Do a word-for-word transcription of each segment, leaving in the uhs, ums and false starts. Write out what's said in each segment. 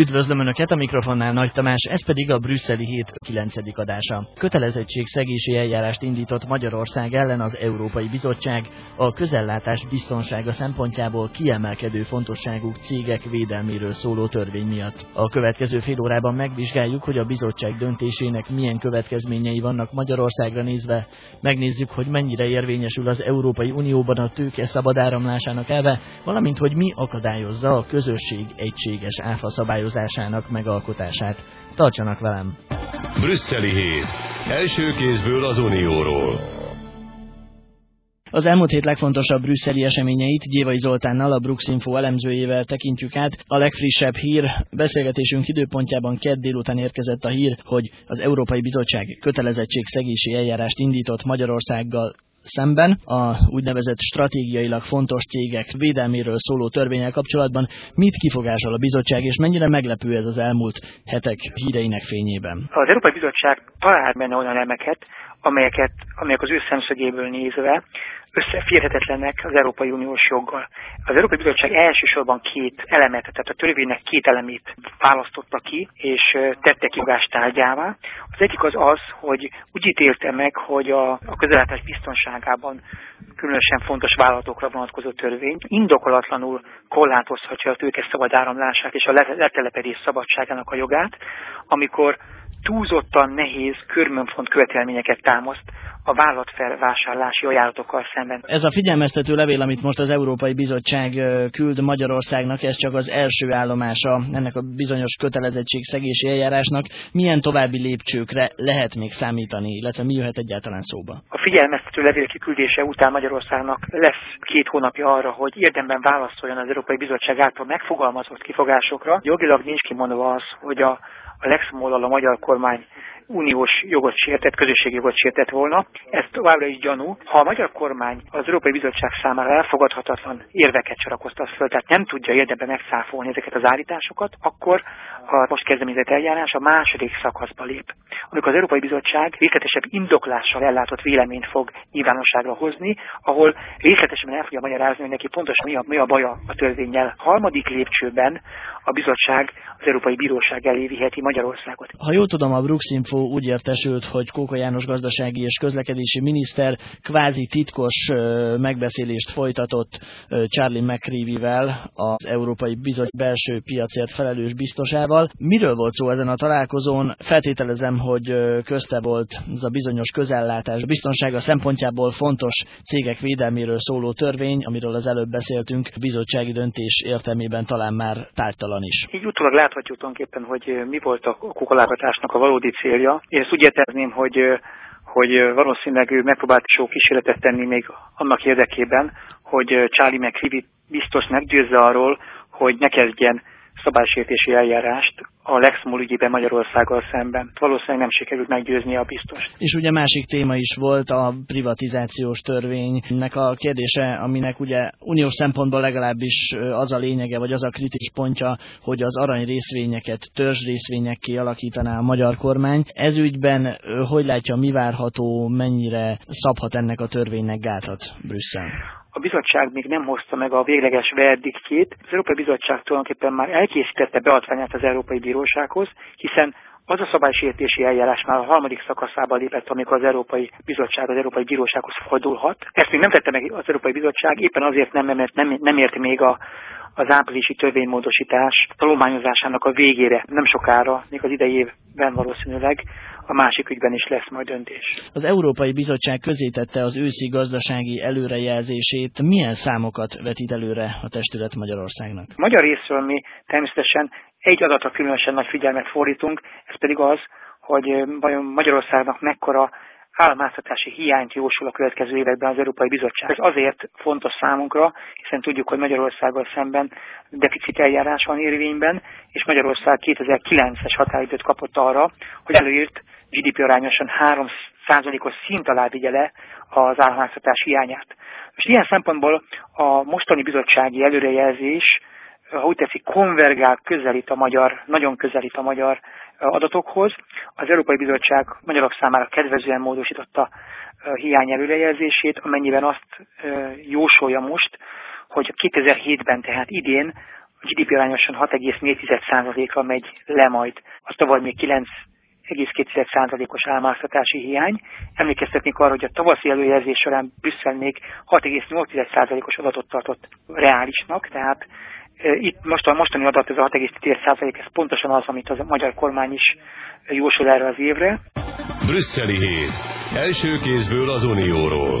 Üdvözlöm Önöket, a mikrofonnál Nagy Tamás, ez pedig a brüsszeli hét kilencedik adása. Kötelezettségszegési eljárást indított Magyarország ellen az Európai Bizottság a közellátás biztonsága szempontjából kiemelkedő fontosságú cégek védelméről szóló törvény miatt. A következő fél órában megvizsgáljuk, hogy a bizottság döntésének milyen következményei vannak Magyarországra nézve, megnézzük, hogy mennyire érvényesül az Európai Unióban a tőke szabad áramlásának elve, valamint hogy mi akadályozza a közösség egységes áfa szabályozásának megalkotását. Tartsanak velem! Brüsszeli hét. Első kézből az Unióról. Az elmúlt hét legfontosabb brüsszeli eseményeit Gyévai Zoltánnal, a Bruxinfo elemzőjével tekintjük át. A legfrissebb hír, beszélgetésünk időpontjában kedd délután érkezett a hír, hogy az Európai Bizottság kötelezettségszegési eljárást indított Magyarországgal szemben a úgynevezett stratégiailag fontos cégek védelméről szóló törvénnyel kapcsolatban. Mit kifogásol a bizottság, és mennyire meglepő ez az elmúlt hetek híreinek fényében? Az Európai Bizottság talál benne olyan elemeket, amelyeket, amelyek az ő szemszögéből nézve összeférhetetlenek az Európai Uniós joggal. Az Európai Bizottság elsősorban két elemet, tehát a törvénynek két elemét választotta ki, és tette kifogást tárgyává. Az egyik az az, hogy úgy ítélte meg, hogy a, a közellátás biztonságában különösen fontos vállalatokra vonatkozó törvény indokolatlanul korlátozhatja a tőke szabad áramlását és a letelepedés szabadságának a jogát, amikor túlzottan nehéz körmönfont követelményeket támaszt a vállalatfelvásárlási ajánlatokkal szemben. Ez a figyelmeztető levél, amit most az Európai Bizottság küld Magyarországnak, ez csak az első állomása ennek a bizonyos kötelezettségszegési eljárásnak. Milyen további lépcsőkre lehet még számítani, illetve mi jöhet egyáltalán szóba? A figyelmeztető levél kiküldése után Magyarországnak lesz két hónapja arra, hogy érdemben válaszoljon az Európai Bizottság által megfogalmazott kifogásokra. Jogilag nincs kimondva az, hogy a a Lexmollal a magyar kormány uniós jogot sértett, közösségi jogot sértett volna. Ez továbbra is gyanú. Ha a magyar kormány az Európai Bizottság számára elfogadhatatlan érveket sorakoztat föl, tehát nem tudja érdemben megszáfolni ezeket az állításokat, akkor a most kezdeményezett eljárás a második szakaszba lép, amikor az Európai Bizottság részletesebb indoklással ellátott véleményt fog nyilvánosságra hozni, ahol részletesen el fogja magyarázni, hogy neki pontosan mi a, mi a baja a törvénnyel. Harmadik lépcsőben a bizottság az Európai Bíróság elé viheti Magyarországot. Ha jól tudom, a Bruxinfo úgy értesült, hogy Kóka János gazdasági és közlekedési miniszter kvázi titkos megbeszélést folytatott Charlie McCreevy-vel, az Európai Bizottság belső piacért felelős biztosával. Miről volt szó ezen a találkozón? Feltételezem, hogy közte volt ez a bizonyos közellátás biztonsága szempontjából fontos cégek védelméről szóló törvény, amiről az előbb beszéltünk, bizottsági döntés értelmében talán már tárgytalan is. Így utólag láthatjuk tulajdonképpen, hogy mi volt a kukolálgatásnak a valódi célja. Én ezt úgy értezném, hogy, hogy valószínűleg ő megpróbált sok kísérletet tenni még annak érdekében, hogy Charlie McCreevy biztos meggyőzze arról, hogy ne kezdjen szabálysértési eljárást a Lexmoll ügyében Magyarországgal szemben. Valószínűleg nem sikerült meggyőzni a biztost. És ugye másik téma is volt a privatizációs törvénynek a kérdése, aminek ugye uniós szempontból legalábbis az a lényege, vagy az a kritikus pontja, hogy az arany részvényeket törzsrészvényekké alakítaná a magyar kormány. Ez ügyben hogy látja, mi várható, mennyire szabhat ennek a törvénynek gátat Brüsszel? A bizottság még nem hozta meg a végleges verdiktjét. Az Európai Bizottság tulajdonképpen már elkészítette beadványát az Európai Bírósághoz, hiszen az a szabálysértési eljárás már a harmadik szakaszába lépett, amikor az Európai Bizottság az Európai Bírósághoz fordulhat. Ezt még nem tette meg az Európai Bizottság, éppen azért nem, mert nem, nem érti még a az áprilisi törvénymódosítás tanulmányozásának a végére, nem sokára, még az idei évben valószínűleg a másik ügyben is lesz majd döntés. Az Európai Bizottság közzétette az őszi gazdasági előrejelzését. Milyen számokat vetít előre a testület Magyarországnak? Magyar részről mi természetesen egy adatra különösen nagy figyelmet fordítunk, ez pedig az, hogy vajon Magyarországnak mekkora államháztartási hiányt jósul a következő években az Európai Bizottság. Ez azért fontos számunkra, hiszen tudjuk, hogy Magyarországgal szemben deficit eljárás van érvényben, és Magyarország kétezer-kilences határidőt kapott arra, hogy előírt gé dé pé arányosan három százalékos szint alá vigye le az államháztartás hiányát. Most ilyen szempontból a mostani bizottsági előrejelzés, ha úgy tetszik, konvergál, közelít a magyar, nagyon közelít a magyar adatokhoz. Az Európai Bizottság magyarok számára kedvezően módosította hiány előrejelzését, amennyiben azt jósolja most, hogy kétezer-hétben, tehát idén a gé dé pé arányosan hat egész négy százalékra megy le majd. Az tavaly még kilenc egész két százalékos államháztartási hiány. Emlékeztetnék arra, hogy a tavaszi előjelzés során Brüsszel még hat egész nyolc százalékos adatot tartott reálisnak, tehát e, itt most a mostani adat, ez a hat egész két százalék, ez pontosan az, amit a magyar kormány is jósol erre az évre. Brüsszeli hét. Első kézből az Unióról.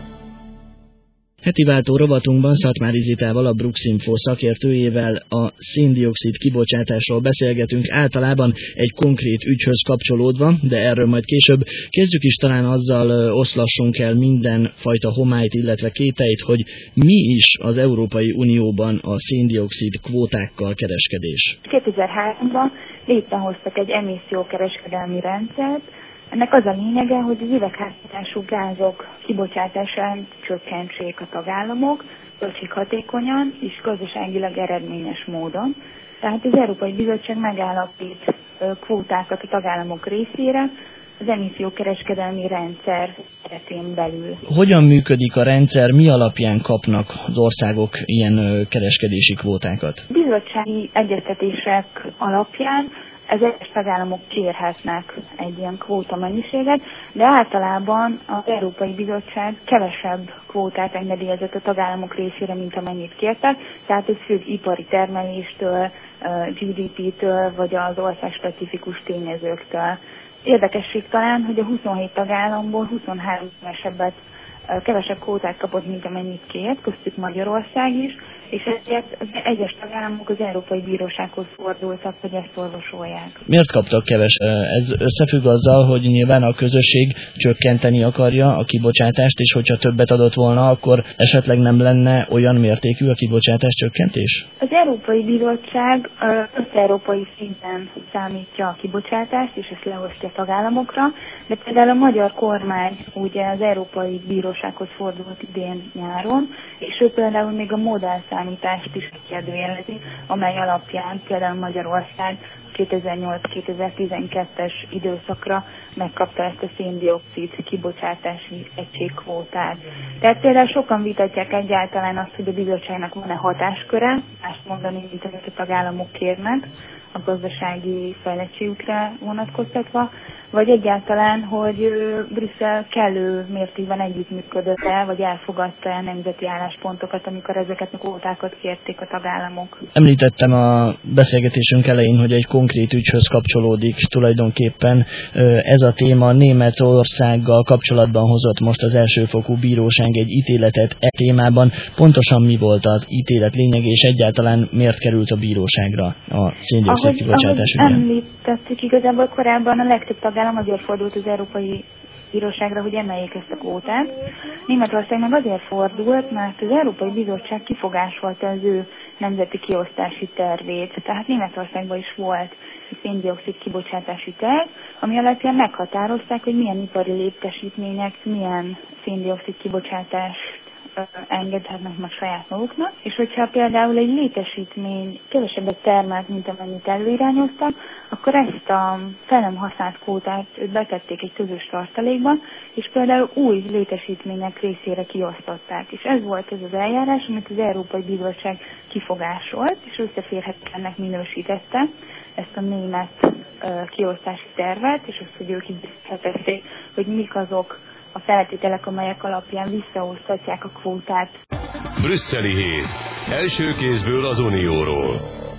Heti váltó rovatunkban Szatmári Zitával, a Bruxinfo szakértőjével a szén-dioxid kibocsátásról beszélgetünk, általában egy konkrét ügyhöz kapcsolódva, de erről majd később. Kezdjük is talán azzal, oszlassunk el mindenfajta homályt, illetve kételyt, hogy mi is az Európai Unióban a szén-dioxid kvótákkal kereskedés. kétezer-háromban létrehoztak egy emissziókereskedelmi rendszert. Ennek az a lényege, hogy az üvegházhatású gázok kibocsátását csökkentsék a tagállamok, költséghatékonyan és gazdaságilag eredményes módon. Tehát az Európai Bizottság megállapít kvótákat a tagállamok részére az emissziókereskedelmi rendszer keretén belül. Hogyan működik a rendszer, mi alapján kapnak az országok ilyen kereskedési kvótákat? Bizottsági egyeztetések alapján az egyes tagállamok kérhetnek egy ilyen kvóta mennyiséget, de általában az Európai Bizottság kevesebb kvótát engedélyezett a tagállamok részére, mint amennyit kértek, tehát ez függ ipari termeléstől, gé dé pé-től vagy az ország specifikus tényezőktől. Érdekesség talán, hogy a huszonhét tagállamból huszonhárom kevesebbet, kevesebb kvótát kapott, mint amennyit kért, köztük Magyarország is, és ezért az egyes tagállamok az Európai Bírósághoz fordultak, hogy ezt orvosolják. Miért kaptak keves? Ez összefügg azzal, hogy nyilván a közösség csökkenteni akarja a kibocsátást, és hogyha többet adott volna, akkor esetleg nem lenne olyan mértékű a kibocsátás csökkentés? Az Európai Bizottság össze-európai szinten számítja a kibocsátást, és ezt leosztja a tagállamokra, de például a magyar kormány ugye az Európai Bírósághoz fordult idén nyáron, és ő például még a modellszámítást is kérdőjelezi, amely alapján például Magyarország kétezer-nyolc kétezer-tizenkettes időszakra megkapta ezt a szén-dioxid kibocsátási egységkvótát. Tehát például sokan vitatják egyáltalán azt, hogy a bizottságnak van-e hatásköre, mást mondani, mint amit a tagállamok kérnek a gazdasági fejlettségükre vonatkoztatva, vagy egyáltalán, hogy Brüsszel kellő mértékben együttműködött-e, vagy elfogadta-e nemzeti álláspontokat, amikor ezeket a kvótákat kérték a tagállamok. Említettem a beszélgetésünk elején, hogy egy konkrét ügyhöz kapcsolódik tulajdonképpen ez a téma. Németországgal kapcsolatban hozott most az elsőfokú bíróság egy ítéletet e témában. Pontosan mi volt az ítélet lényege, és egyáltalán miért került a bíróságra a szén-dioxid kibocsátás ügye? Ahogy említettük, igazából korábban a legtöbb tagállam azért fordult az Európai Bíróságra, hogy emeljék ezt a kvótát. Németország meg azért fordult, mert az Európai Bizottság kifogásolta az ő nemzeti kiosztási tervét. Tehát Németországban is volt egy szén-dioxid kibocsátási terv, ami alapján meghatározták, hogy milyen ipari létesítmények, milyen szén-dioxid kibocsátást engedhetnek meg saját maguknak, és hogyha például egy létesítmény kevesebbet termelt, mint amennyit előirányoztak, akkor ezt a fel nem használt kvótát betették egy közös tartalékba, és például új létesítmények részére kiosztották. És ez volt ez az eljárás, amit az Európai Bizottság kifogásolt, és összeférhetetlennek minősítette ezt a német uh, kiosztási tervet, és azt, hogy ők így beszélhették, hogy mik azok a feltételek, amelyek alapján visszaosztatják a kvótát. Brüsszeli hét. Első kézből az Unióról.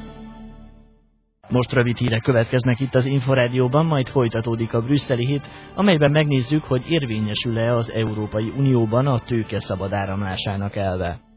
Most rövid hírek következnek itt az Inforádióban, majd folytatódik a Brüsszeli hét, amelyben megnézzük, hogy érvényesül-e az Európai Unióban a tőke szabad áramlásának elve.